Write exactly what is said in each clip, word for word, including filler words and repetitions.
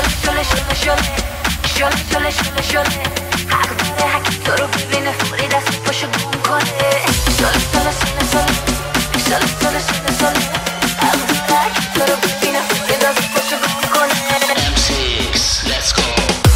شله شله شله شله شله شله شله حق داره هکی تو رو ببینه فوری دست پاشو گم کنه شله شله شله شله شله شله شله شله حق داره هکی تو رو ببینه فوری دست پاشو گم کنه ام سیکس let's go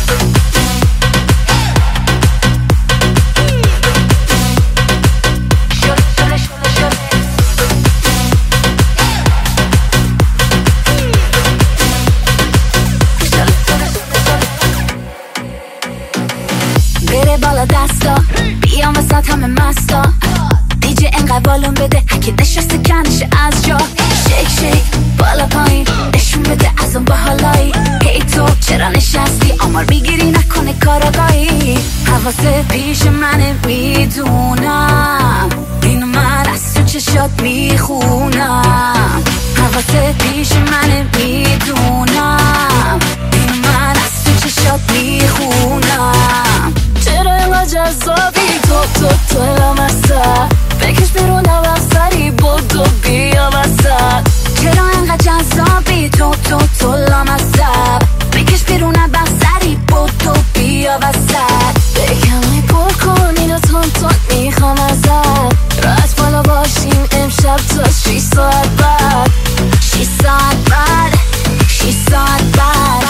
بره بالا دستا بیام وسط همه مستا دیجی انقدر والون بده هکی نشسته کنشه از جا شیک شیک بالا پایین نشون بده از اون باحالایی هی تو چرا نشستی آمار میگیری نکنه کاراگاهی حواسه پیش منه میدونم اینو من از تو چشات میخونم حواسه پیش منه میدونم اینو من از تو چشات میخونم چرا اینقدر جذابی تو تو تو لامصب بکش بیرون هم سری بودو بیا وسط چرا اینقدر جذابی تو تو تو لامصب بکش بیرون هم سری بودو بیا وسط بکمی پر کن اینو تون تون میخوام ازت راحت بالا باشیم امشب تا شیش ساعت بعد شیش ساعت بعد شیش ساعت بعد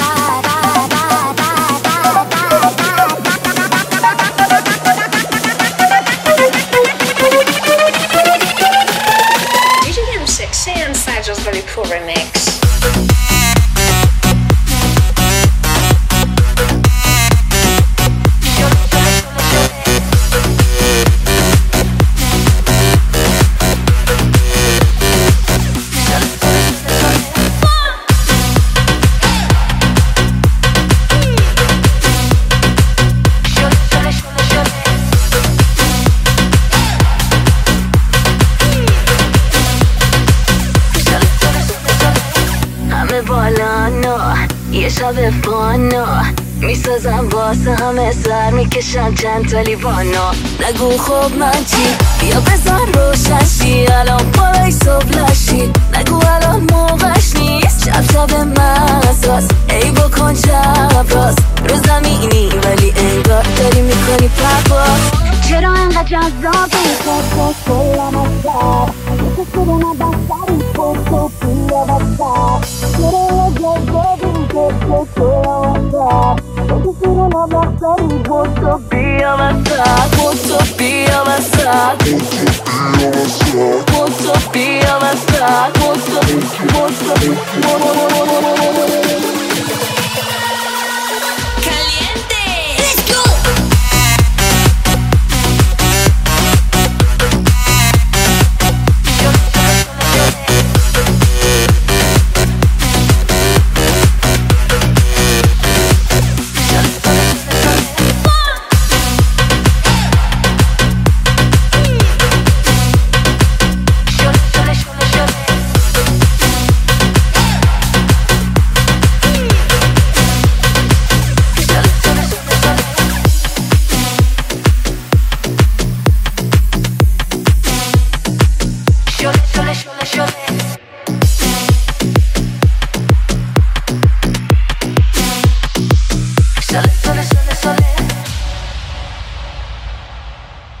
Just very cool remix. بالا نو یه شب فانو میسازم واسه همه سر میکشم چند تا لیوانو نگو خب من چی بیا بزن روشن شی الان بالای صبح لشی نگو الان موقعش نیست شب شب مزاست ای بکن شب راست رو زمینی ولی انگار داری میکنی پرواز چرا انقدر جذابی تو تو کلم از سر تو سرونه بستری تو تو بیا بستر چرا جذابی تو تو کلم از سر تو سرونه بستری تو تو بیا بستر تو تو بیا بستر تو تو بیا بستر تو تو Shut it, shut it, shut it, shut it.